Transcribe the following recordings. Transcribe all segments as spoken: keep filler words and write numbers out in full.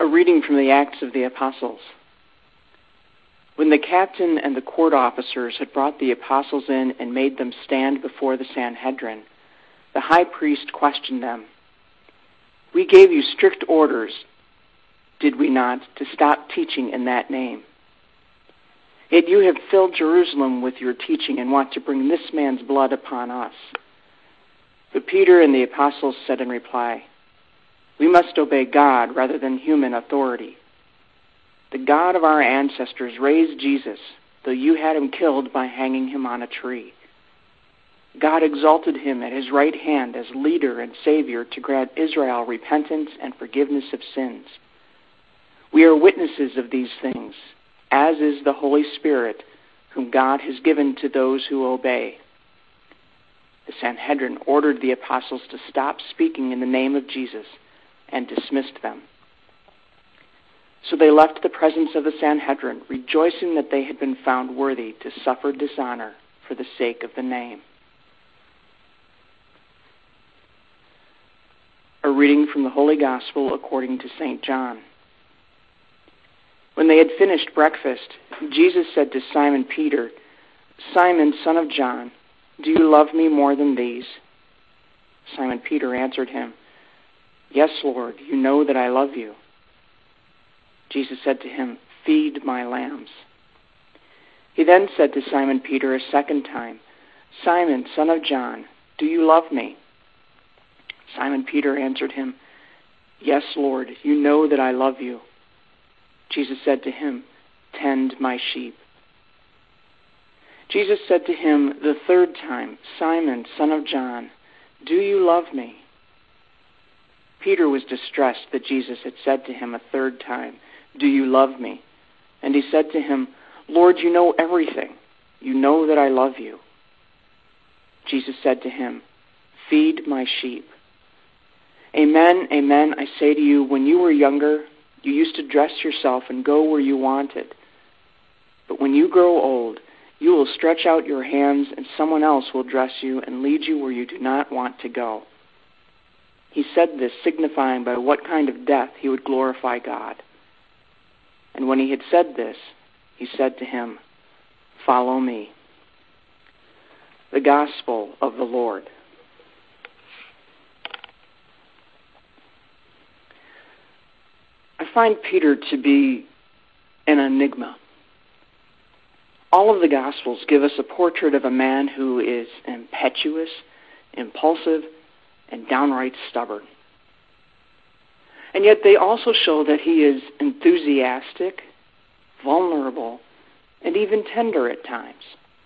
A reading from the Acts of the Apostles. When the captain and the court officers had brought the apostles in and made them stand before the Sanhedrin, the high priest questioned them. "We gave you strict orders, did we not, to stop teaching in that name? Yet you have filled Jerusalem with your teaching and want to bring this man's blood upon us." But Peter and the apostles said in reply, "We must obey God rather than human authority. The God of our ancestors raised Jesus, though you had him killed by hanging him on a tree. God exalted him at his right hand as leader and savior to grant Israel repentance and forgiveness of sins. We are witnesses of these things, as is the Holy Spirit, whom God has given to those who obey." The Sanhedrin ordered the apostles to stop speaking in the name of Jesus and dismissed them. So they left the presence of the Sanhedrin, rejoicing that they had been found worthy to suffer dishonor for the sake of the name. A reading from the Holy Gospel according to Saint John. When they had finished breakfast, Jesus said to Simon Peter, "Simon, son of John, do you love me more than these?" Simon Peter answered him, "Yes, Lord, you know that I love you." Jesus said to him, "Feed my lambs." He then said to Simon Peter a second time, "Simon, son of John, do you love me?" Simon Peter answered him, "Yes, Lord, you know that I love you." Jesus said to him, "Tend my sheep." Jesus said to him the third time, "Simon, son of John, do you love me?" Peter was distressed that Jesus had said to him a third time, "Do you love me?" And he said to him, "Lord, you know everything. You know that I love you." Jesus said to him, "Feed my sheep. Amen, amen, I say to you, when you were younger, you used to dress yourself and go where you wanted. But when you grow old, you will stretch out your hands and someone else will dress you and lead you where you do not want to go." He said this, signifying by what kind of death he would glorify God. And when he had said this, he said to him, "Follow me." The Gospel of the Lord. I find Peter to be an enigma. All of the Gospels give us a portrait of a man who is impetuous, impulsive, and downright stubborn. And yet they also show that he is enthusiastic, vulnerable, and even tender at times.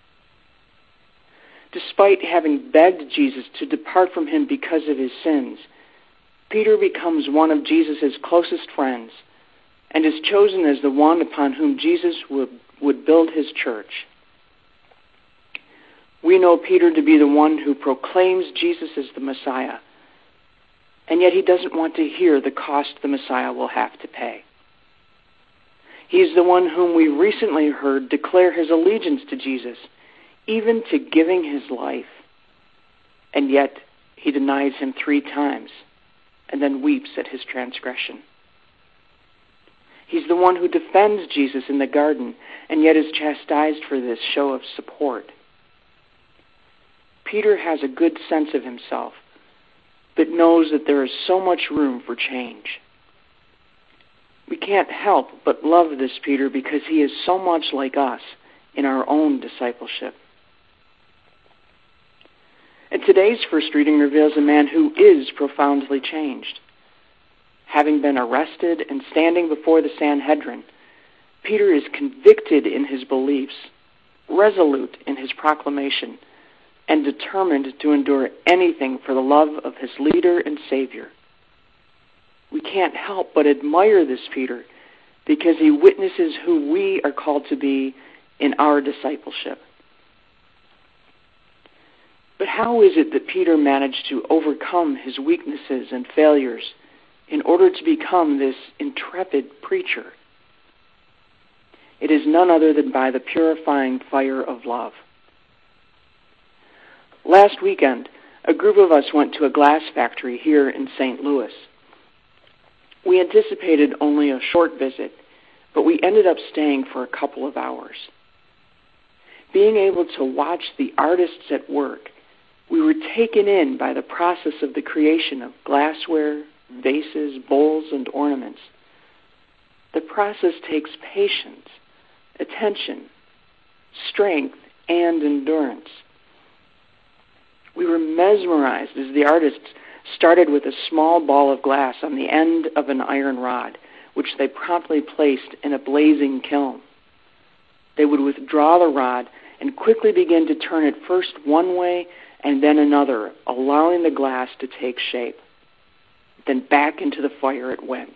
Despite having begged Jesus to depart from him because of his sins, Peter becomes one of Jesus' closest friends and is chosen as the one upon whom Jesus would, would build his church. We know Peter to be the one who proclaims Jesus as the Messiah, and yet he doesn't want to hear the cost the Messiah will have to pay. He's the one whom we recently heard declare his allegiance to Jesus, even to giving his life, and yet he denies him three times and then weeps at his transgression. He's the one who defends Jesus in the garden and yet is chastised for this show of support. Peter has a good sense of himself, but knows that there is so much room for change. We can't help but love this Peter because he is so much like us in our own discipleship. And today's first reading reveals a man who is profoundly changed. Having been arrested and standing before the Sanhedrin, Peter is convicted in his beliefs, resolute in his proclamation, and determined to endure anything for the love of his leader and Savior. We can't help but admire this Peter because he witnesses who we are called to be in our discipleship. But how is it that Peter managed to overcome his weaknesses and failures in order to become this intrepid preacher? It is none other than by the purifying fire of love. Last weekend, a group of us went to a glass factory here in Saint Louis. We anticipated only a short visit, but we ended up staying for a couple of hours. Being able to watch the artists at work, we were taken in by the process of the creation of glassware, vases, bowls, and ornaments. The process takes patience, attention, strength, and endurance. We were mesmerized as the artists started with a small ball of glass on the end of an iron rod, which they promptly placed in a blazing kiln. They would withdraw the rod and quickly begin to turn it first one way and then another, allowing the glass to take shape. Then back into the fire it went.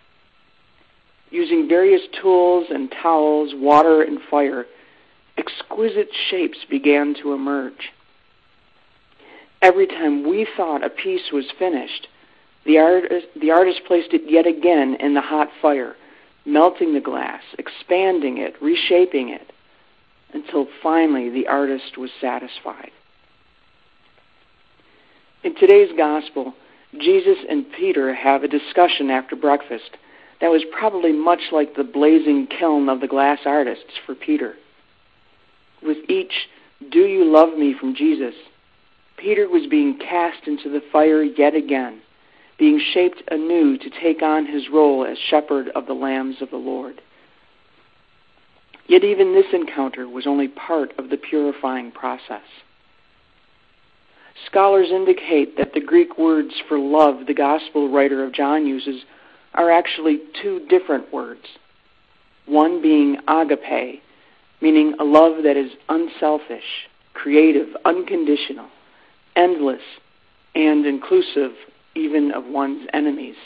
Using various tools and towels, water and fire, exquisite shapes began to emerge. Every time we thought a piece was finished, the artist, the artist placed it yet again in the hot fire, melting the glass, expanding it, reshaping it, until finally the artist was satisfied. In today's gospel, Jesus and Peter have a discussion after breakfast that was probably much like the blazing kiln of the glass artists for Peter. With each "Do you love me?" from Jesus, Peter was being cast into the fire yet again, being shaped anew to take on his role as shepherd of the lambs of the Lord. Yet even this encounter was only part of the purifying process. Scholars indicate that the Greek words for love the gospel writer of John uses are actually two different words. One being agape, meaning a love that is unselfish, creative, unconditional, endless, and inclusive even of one's enemies.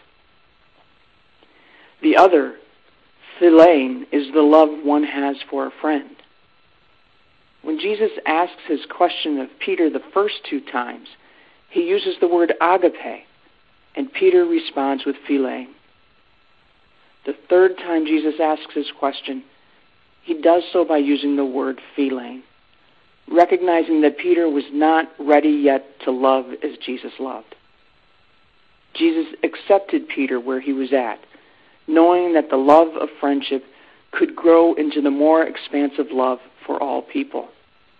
The other, philein, is the love one has for a friend. When Jesus asks his question of Peter the first two times, he uses the word agape, and Peter responds with philein. The third time Jesus asks his question, he does so by using the word philein, recognizing that Peter was not ready yet to love as Jesus loved. Jesus accepted Peter where he was at, knowing that the love of friendship could grow into the more expansive love for all people.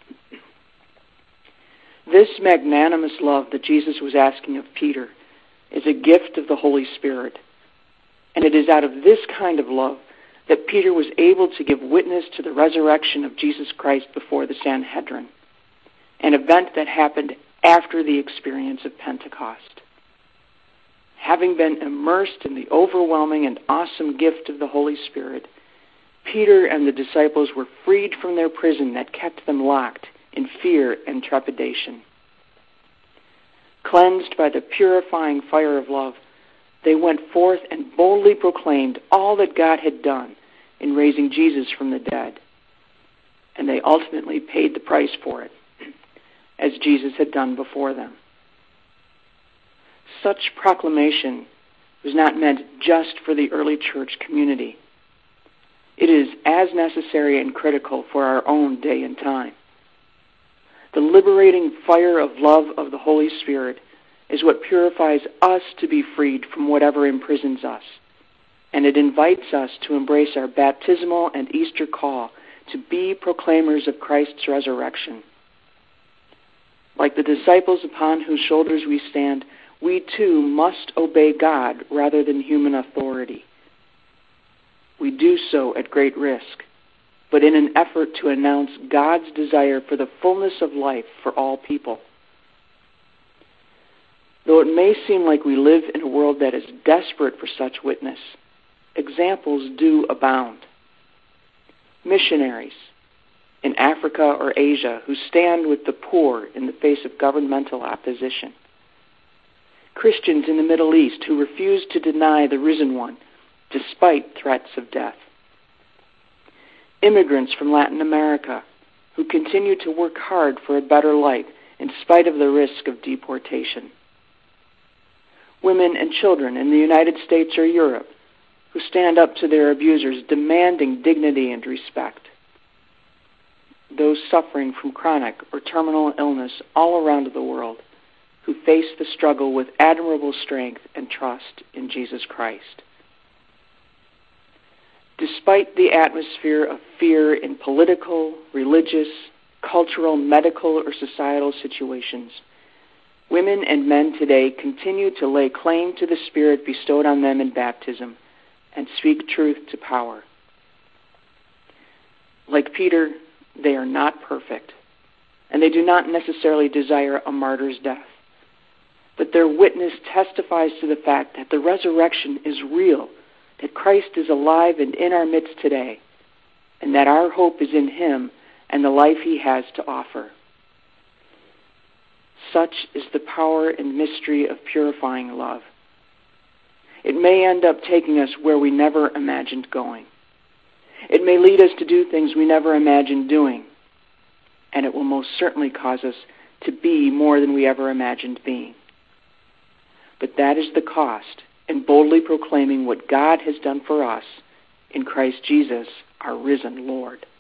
This magnanimous love that Jesus was asking of Peter is a gift of the Holy Spirit, and it is out of this kind of love that Peter was able to give witness to the resurrection of Jesus Christ before the Sanhedrin, an event that happened after the experience of Pentecost. Having been immersed in the overwhelming and awesome gift of the Holy Spirit, Peter and the disciples were freed from their prison that kept them locked in fear and trepidation. Cleansed by the purifying fire of love, they went forth and boldly proclaimed all that God had done in raising Jesus from the dead. And they ultimately paid the price for it, as Jesus had done before them. Such proclamation was not meant just for the early church community. It is as necessary and critical for our own day and time. The liberating fire of love of the Holy Spirit is what purifies us to be freed from whatever imprisons us, and it invites us to embrace our baptismal and Easter call to be proclaimers of Christ's resurrection. Like the disciples upon whose shoulders we stand, we too must obey God rather than human authority. We do so at great risk, but in an effort to announce God's desire for the fullness of life for all people. Though it may seem like we live in a world that is desperate for such witness, examples do abound. Missionaries in Africa or Asia who stand with the poor in the face of governmental opposition. Christians in the Middle East who refuse to deny the risen one despite threats of death. Immigrants from Latin America who continue to work hard for a better life in spite of the risk of deportation. Women and children in the United States or Europe who stand up to their abusers demanding dignity and respect. Those suffering from chronic or terminal illness all around the world who face the struggle with admirable strength and trust in Jesus Christ. despite the atmosphere of fear in political, religious, cultural, medical, or societal situations, women and men today continue to lay claim to the Spirit bestowed on them in baptism and speak truth to power. Like Peter, they are not perfect, and they do not necessarily desire a martyr's death. But their witness testifies to the fact that the resurrection is real, that Christ is alive and in our midst today, and that our hope is in Him and the life He has to offer. Such is the power and mystery of purifying love. It may end up taking us where we never imagined going. It may lead us to do things we never imagined doing, and it will most certainly cause us to be more than we ever imagined being. But that is the cost in boldly proclaiming what God has done for us in Christ Jesus, our risen Lord.